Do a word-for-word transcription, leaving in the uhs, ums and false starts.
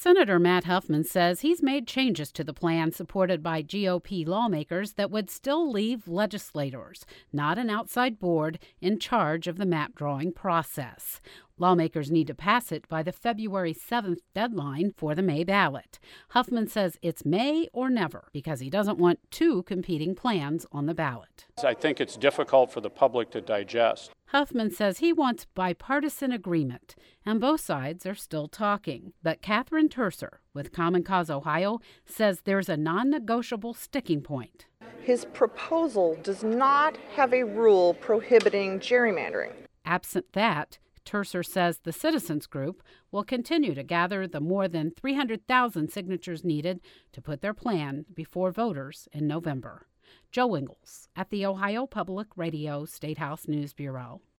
Senator Matt Huffman says he's made changes to the plan supported by G O P lawmakers that would still leave legislators, not an outside board, in charge of the map drawing process. Lawmakers need to pass it by the February seventh deadline for the May ballot. Huffman says it's May or never because he doesn't want two competing plans on the ballot. I think it's difficult for the public to digest. Huffman says he wants bipartisan agreement, and both sides are still talking. But Catherine Terser with Common Cause Ohio says there's a non-negotiable sticking point. His proposal does not have a rule prohibiting gerrymandering. Absent that, Terser says the Citizens Group will continue to gather the more than three hundred thousand signatures needed to put their plan before voters in November. Joe Ingles at the Ohio Public Radio State House News Bureau.